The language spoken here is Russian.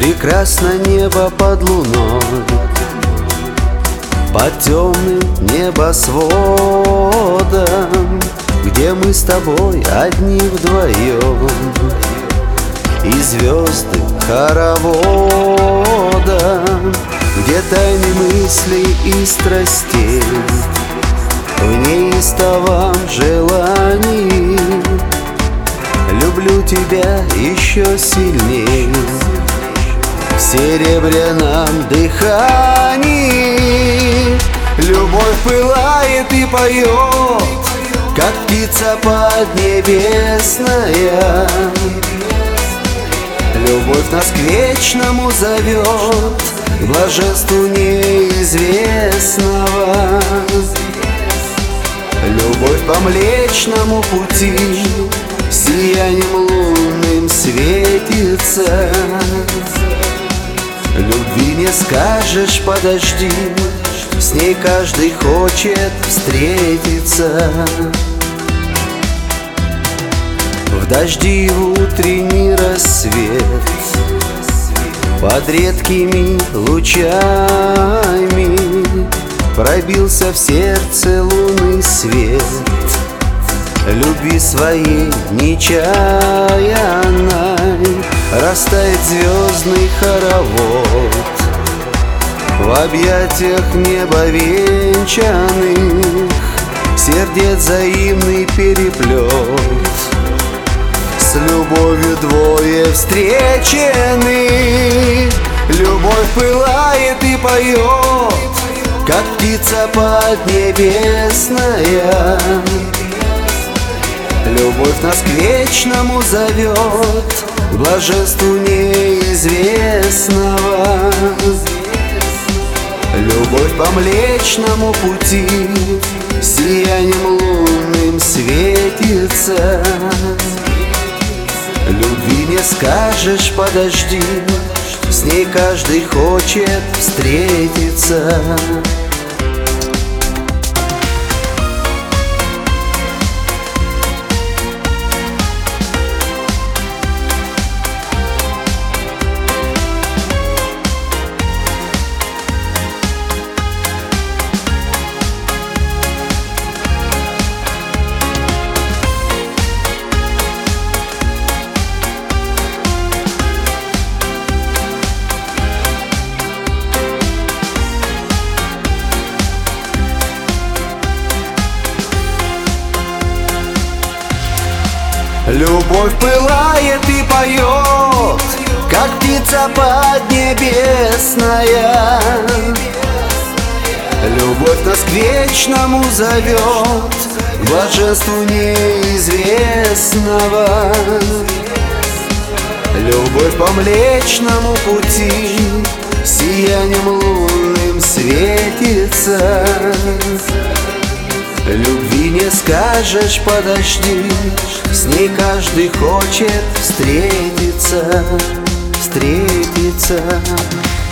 Прекрасно небо под луной, под темным небосводом, где мы с тобой одни вдвоем, и звезды хороводом, где тайны мыслей и страстей в неистовом желании. Люблю тебя еще сильней в серебряном дыхании. Любовь пылает и поет, как птица поднебесная. Любовь нас к вечному зовет, к блаженству неизвестного. Любовь по Млечному пути сиянием лунным светится. Любви не скажешь, подожди, с ней каждый хочет встретиться. В дожди в утренний рассвет, под редкими лучами пробился в сердце лунный свет. Любви своей нечаянной растает звездный хоровод в объятиях неба венчанных, сердец взаимный переплет. С любовью двое встречены, любовь пылает и поет, как птица поднебесная. Любовь нас к вечному зовет, к блаженству неизвестного. Любовь по Млечному пути сиянием лунным светится. Любви не скажешь, подожди, с ней каждый хочет встретиться. Любовь пылает и поет, как птица поднебесная. Любовь нас к вечному зовет, к блаженству неизвестного. Любовь по Млечному пути сиянием лунным светится. Любви не скажешь, подожди, с ней каждый хочет встретиться, встретиться.